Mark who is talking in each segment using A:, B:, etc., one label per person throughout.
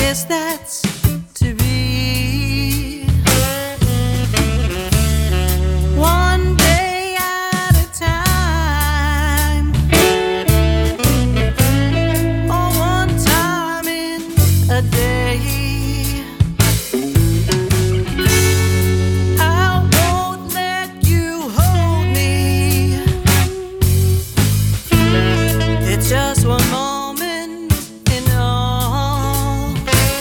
A: guess that's to be. One day at a time, or one time in a day. I won't let you hold me. It's just one moment in all.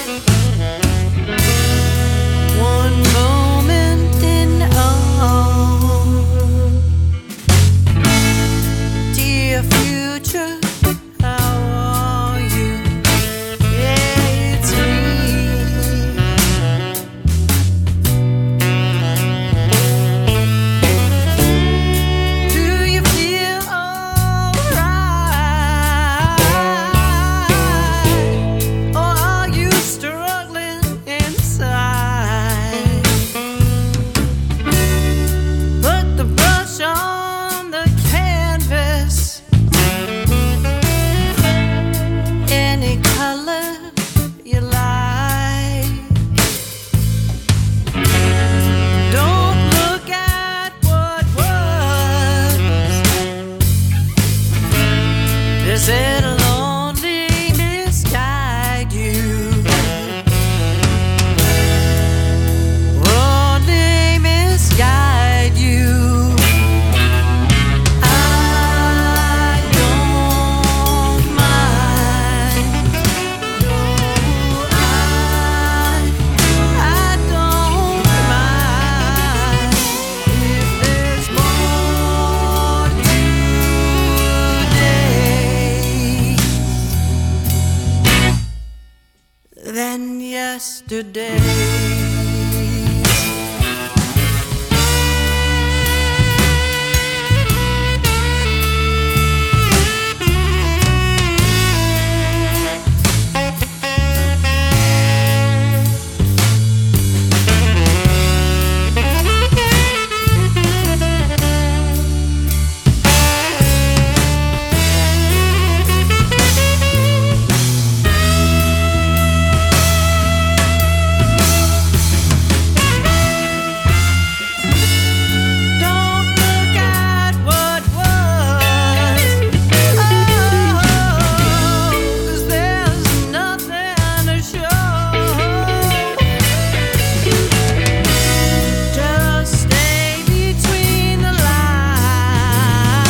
A: One moment in all. Dear future, how are you? Yeah, it's me. Do you feel alright? Or are you struggling inside? Put the brush on the canvas, any color you like. Don't look at what was. Just let loneliness guide you. Loneliness guide you. I don't mind. No, I don't mind if there's more today than yesterday. Don't look at what was. Oh, 'cause there's nothing to show. Just stay between the lines.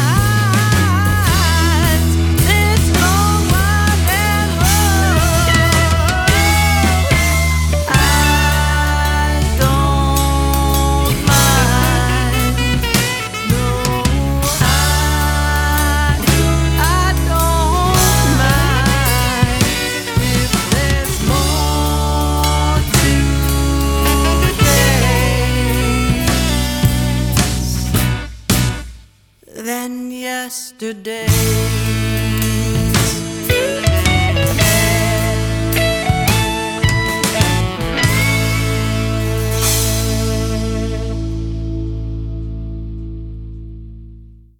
A: This long winding road. I don't mind. No, I don't mind if there's more today than yesterday.